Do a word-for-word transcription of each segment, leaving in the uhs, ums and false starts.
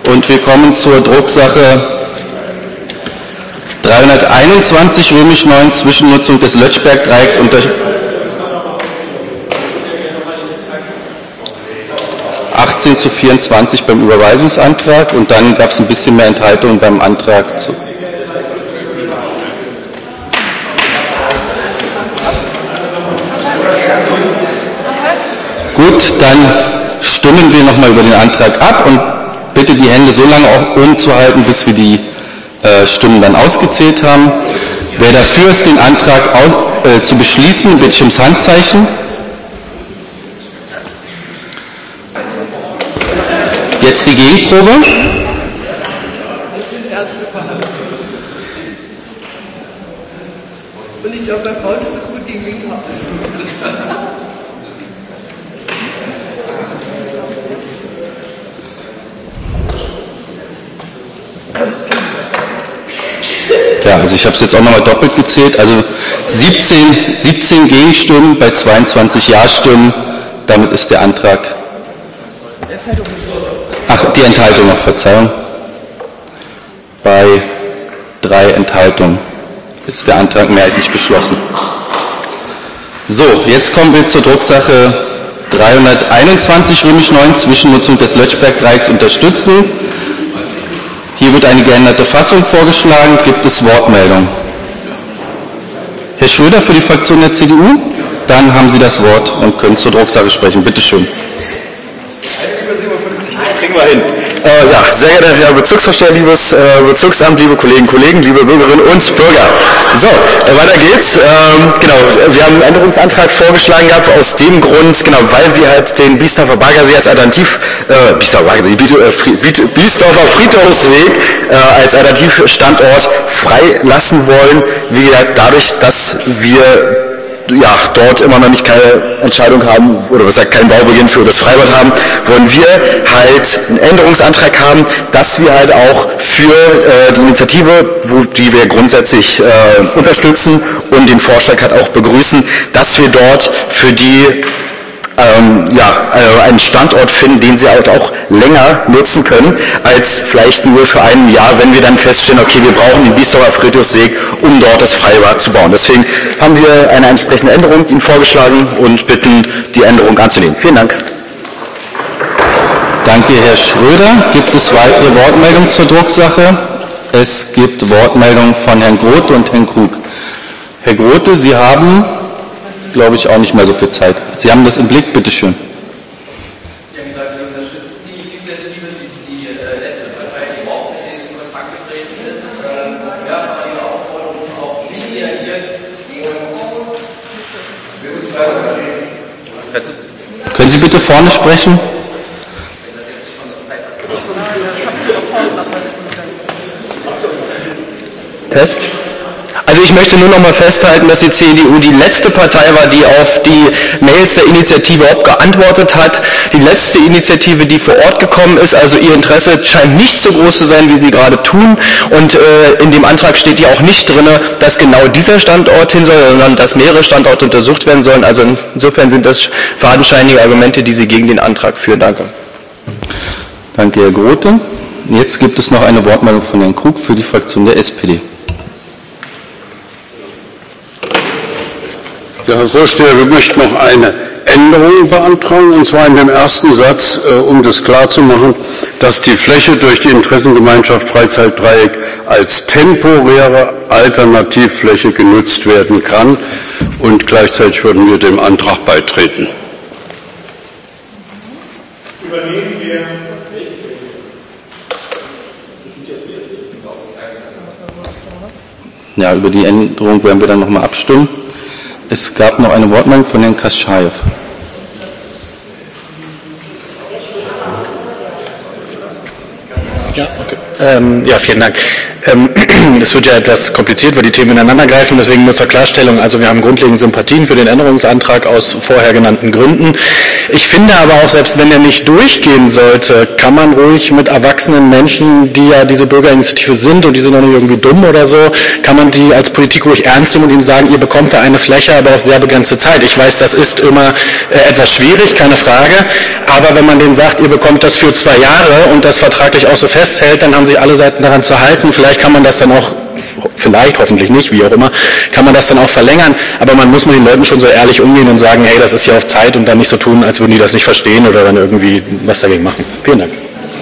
Und wir kommen zur Drucksache dreihunderteinundzwanzig römisch neun, Zwischennutzung des Lötschberg-Dreiecks unter achtzehn zu vierundzwanzig beim Überweisungsantrag, und dann gab es ein bisschen mehr Enthaltungen beim Antrag zu. Gut, dann stimmen wir nochmal über den Antrag ab und bitte die Hände so lange auch oben zu halten, bis wir die äh, Stimmen dann ausgezählt haben. Wer dafür ist, den Antrag aus, äh, zu beschließen, bitte ich ums Handzeichen. Jetzt die Gegenprobe. Und ich glaube, bei Frauen ist es gut gegen Linke. Ja, also ich habe es jetzt auch nochmal doppelt gezählt. Also siebzehn, siebzehn Gegenstimmen bei zweiundzwanzig Ja-Stimmen. Damit ist der Antrag. Ach, die Enthaltung noch, Verzeihung. Bei drei Enthaltungen ist der Antrag mehrheitlich beschlossen. So, jetzt kommen wir zur Drucksache dreihunderteinundzwanzig römisch neun, Zwischennutzung des Lötschberg-Dreiecks unterstützen. Hier wird eine geänderte Fassung vorgeschlagen. Gibt es Wortmeldungen? Herr Schröder für die Fraktion der C D U? Dann haben Sie das Wort und können zur Drucksache sprechen. Bitte schön. Das kriegen wir hin. Äh, ja, sehr geehrter Herr Bezugsvorsteher, liebes äh, Bezirksamt, liebe Kolleginnen und Kollegen, liebe Bürgerinnen und Bürger. So, äh, weiter geht's. Ähm, genau, wir haben einen Änderungsantrag vorgeschlagen gehabt, aus dem Grund, genau, weil wir halt den Biesdorfer Baggersee als Alternativ, äh, Biesdorfer Baggersee, Biesdorfer Friedhofsweg äh, als Alternativstandort freilassen wollen. Wie gesagt, dadurch, dass wir ja, dort immer noch nicht keine Entscheidung haben, oder was sagt, keinen Baubeginn für das Freibad haben, wollen wir halt einen Änderungsantrag haben, dass wir halt auch für äh, die Initiative, wo, die wir grundsätzlich äh, unterstützen und den Vorschlag halt auch begrüßen, dass wir dort für die Ähm, ja, äh, einen Standort finden, den sie halt auch länger nutzen können, als vielleicht nur für ein Jahr, wenn wir dann feststellen, okay, wir brauchen den Biesdorfer Friedhofsweg, um dort das Freibad zu bauen. Deswegen haben wir eine entsprechende Änderung Ihnen vorgeschlagen und bitten, die Änderung anzunehmen. Vielen Dank. Danke, Herr Schröder. Gibt es weitere Wortmeldungen zur Drucksache? Es gibt Wortmeldungen von Herrn Grote und Herrn Krug. Herr Grote, Sie haben, glaube ich, auch nicht mehr so viel Zeit. Sie haben das im Blick, bitteschön. Sie haben gesagt, Sie unterstützen die Initiative, Sie sind die äh, letzte Partei, die überhaupt mit denen in Kontakt getreten ist. Ähm, ja, aber Ihre Aufforderung auch nicht reagiert. Und wir müssen weiter. Können Sie bitte vorne sprechen? Test. Also ich möchte nur noch mal festhalten, dass die C D U die letzte Partei war, die auf die Mails der Initiative überhaupt geantwortet hat. Die letzte Initiative, die vor Ort gekommen ist. Also ihr Interesse scheint nicht so groß zu sein, wie sie gerade tun. Und äh, in dem Antrag steht ja auch nicht drin, dass genau dieser Standort hin soll, sondern dass mehrere Standorte untersucht werden sollen. Also insofern sind das fadenscheinige Argumente, die Sie gegen den Antrag führen. Danke. Danke, Herr Grote. Jetzt gibt es noch eine Wortmeldung von Herrn Krug für die Fraktion der S P D. Ja, Herr Vorsteher, wir möchten noch eine Änderung beantragen, und zwar in dem ersten Satz, äh, um das klarzumachen, dass die Fläche durch die Interessengemeinschaft Freizeitdreieck als temporäre Alternativfläche genutzt werden kann, und gleichzeitig würden wir dem Antrag beitreten. Übernehmen wir Ja, über die Änderung werden wir dann nochmal abstimmen. Es gab noch eine Wortmeldung von Herrn Kaschajew. Ja, okay. ähm, ja, vielen Dank. Ähm, es wird ja etwas kompliziert, weil die Themen ineinander greifen, deswegen nur zur Klarstellung. Also wir haben grundlegend Sympathien für den Änderungsantrag aus vorher genannten Gründen. Ich finde aber auch, selbst wenn er nicht durchgehen sollte, kann man ruhig mit erwachsenen Menschen, die ja diese Bürgerinitiative sind und die sind noch nicht irgendwie dumm oder so, kann man die als Politik ruhig ernst nehmen und ihnen sagen, ihr bekommt da eine Fläche, aber auf sehr begrenzte Zeit. Ich weiß, das ist immer äh, etwas schwierig, keine Frage, aber wenn man denen sagt, ihr bekommt das für zwei Jahre und das vertraglich auch so festhält, dann haben sich alle Seiten daran zu halten. Vielleicht kann man das dann auch, vielleicht, hoffentlich nicht, wie auch immer, kann man das dann auch verlängern, aber man muss mit den Leuten schon so ehrlich umgehen und sagen, hey, das ist ja auf Zeit und dann nicht so tun, als würden die das nicht verstehen oder dann irgendwie was dagegen machen. Vielen Dank.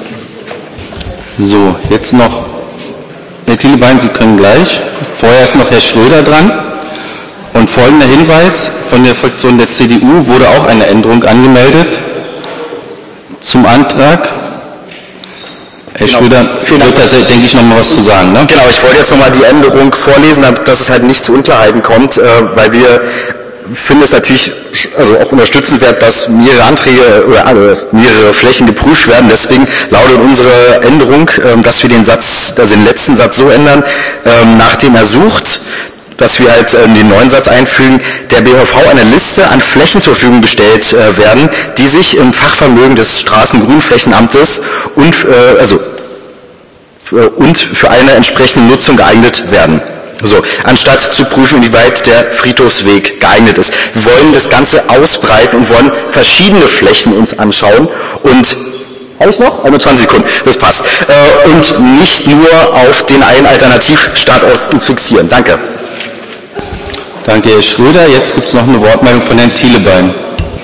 So, jetzt noch Herr Thielebein, Sie können gleich. Vorher ist noch Herr Schröder dran. Und folgender Hinweis von der Fraktion der C D U wurde auch eine Änderung angemeldet zum Antrag. Herr genau. Schröder wird da, denke ich, noch mal was zu sagen. Ne? Genau, ich wollte jetzt noch mal die Änderung vorlesen, dass es halt nicht zu Unklarheiten kommt, weil wir finden es natürlich also auch unterstützenswert, dass mehrere Anträge oder mehrere Flächen geprüft werden. Deswegen lautet unsere Änderung, dass wir den Satz, also den letzten Satz so ändern, nachdem er sucht, dass wir halt äh, den neuen Satz einfügen, der B V V eine Liste an Flächen zur Verfügung gestellt äh, werden, die sich im Fachvermögen des Straßengrünflächenamtes und, äh, also, äh, und für eine entsprechende Nutzung geeignet werden. So, anstatt zu prüfen, inwieweit der Friedhofsweg geeignet ist. Wir wollen das Ganze ausbreiten und wollen verschiedene Flächen uns anschauen und habe ich noch? einundzwanzig Sekunden, das passt. Äh, und nicht nur auf den einen Alternativstandort fixieren. Danke. Danke, Herr Schröder. Jetzt gibt es noch eine Wortmeldung von Herrn Thielebein.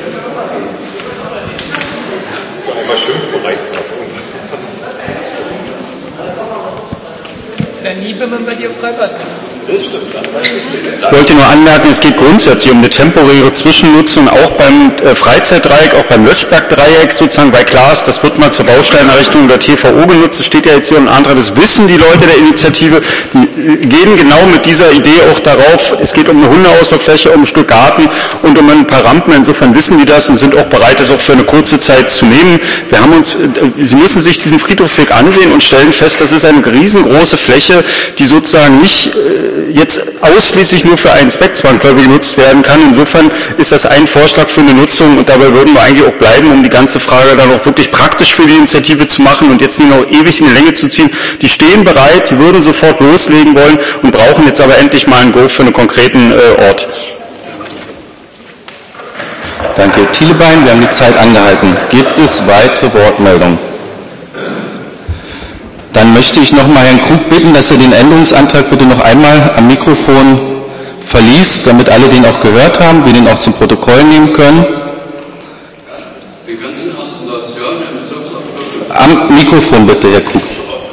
Dann nie, wenn man bei dir Freibad hat. Ich wollte nur anmerken, es geht grundsätzlich um eine temporäre Zwischennutzung, auch beim äh, Freizeitdreieck, auch beim Lötschberg-Dreieck sozusagen, weil klar ist, das wird mal zur Baustellenerrichtung der T V O genutzt, das steht ja jetzt hier im Antrag, das wissen die Leute der Initiative, die äh, gehen genau mit dieser Idee auch darauf, es geht um eine Hundeauslaufläche, um ein Stück Garten und um ein paar Rampen, insofern wissen die das und sind auch bereit, das auch für eine kurze Zeit zu nehmen. Wir haben uns, äh, Sie müssen sich diesen Friedhofsweg ansehen und stellen fest, das ist eine riesengroße Fläche, die sozusagen nicht äh, jetzt ausschließlich nur für einen Zweck zwangsläufig genutzt werden kann. Insofern ist das ein Vorschlag für eine Nutzung und dabei würden wir eigentlich auch bleiben, um die ganze Frage dann auch wirklich praktisch für die Initiative zu machen und jetzt nicht noch ewig in die Länge zu ziehen. Die stehen bereit, die würden sofort loslegen wollen und brauchen jetzt aber endlich mal einen Go für einen konkreten äh, Ort. Danke, Herr Thielebein. Wir haben die Zeit angehalten. Gibt es weitere Wortmeldungen? Dann möchte ich noch mal Herrn Krug bitten, dass er den Änderungsantrag bitte noch einmal am Mikrofon verliest, damit alle den auch gehört haben, wir den auch zum Protokoll nehmen können. Wir können den ersten Satz hören, den Bezirksamt. Am Mikrofon bitte, Herr Krug.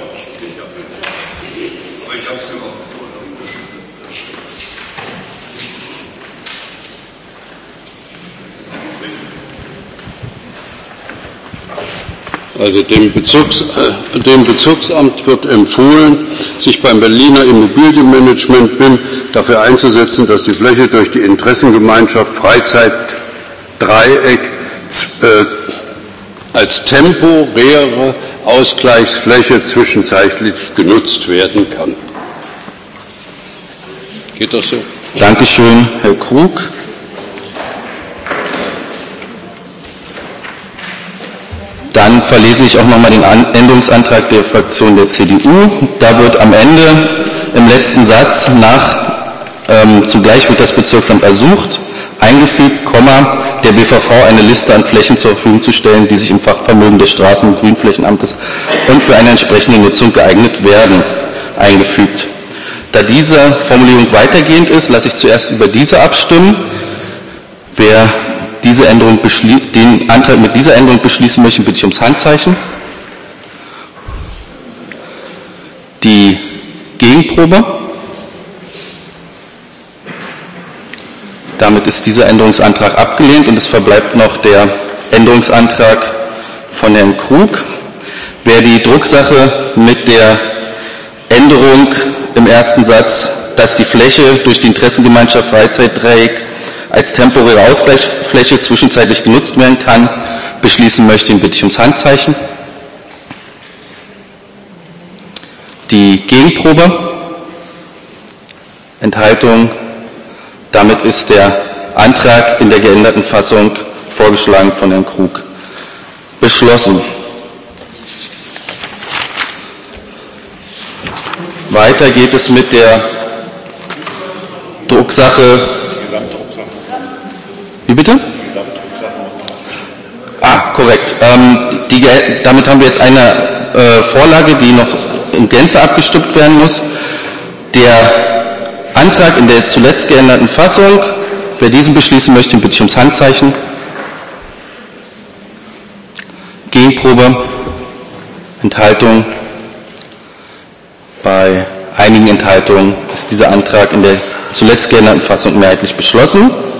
Also dem, Bezirks, äh, dem Bezirksamt wird empfohlen, sich beim Berliner Immobilienmanagement B I M dafür einzusetzen, dass die Fläche durch die Interessengemeinschaft Freizeit Dreieck äh, als temporäre Ausgleichsfläche zwischenzeitlich genutzt werden kann. Geht das so? Dankeschön, Herr Krug. Dann verlese ich auch nochmal den Änderungsantrag der Fraktion der C D U. Da wird am Ende im letzten Satz nach ähm, zugleich wird das Bezirksamt ersucht, eingefügt, Komma, der B V V eine Liste an Flächen zur Verfügung zu stellen, die sich im Fachvermögen des Straßen- und Grünflächenamtes und für eine entsprechende Nutzung geeignet werden, eingefügt. Da diese Formulierung weitergehend ist, lasse ich zuerst über diese abstimmen. Wer diese Änderung den Antrag mit dieser Änderung beschließen möchte, bitte ich ums Handzeichen. Die Gegenprobe. Damit ist dieser Änderungsantrag abgelehnt und es verbleibt noch der Änderungsantrag von Herrn Krug. Wer die Drucksache mit der Änderung im ersten Satz, dass die Fläche durch die Interessengemeinschaft Freizeitdreieck als temporäre Ausgleichsfläche zwischenzeitlich genutzt werden kann, beschließen möchte, den bitte ich ums Handzeichen. Die Gegenprobe. Enthaltung. Damit ist der Antrag in der geänderten Fassung, vorgeschlagen von Herrn Krug, beschlossen. Weiter geht es mit der Drucksache. Wie bitte? Ah, korrekt. Ähm, die, damit haben wir jetzt eine äh, Vorlage, die noch in Gänze abgestimmt werden muss. Der Antrag in der zuletzt geänderten Fassung. Wer diesen beschließen möchte, bitte ich ums Handzeichen. Gegenprobe. Enthaltung. Bei einigen Enthaltungen ist dieser Antrag in der zuletzt geänderten Fassung mehrheitlich beschlossen.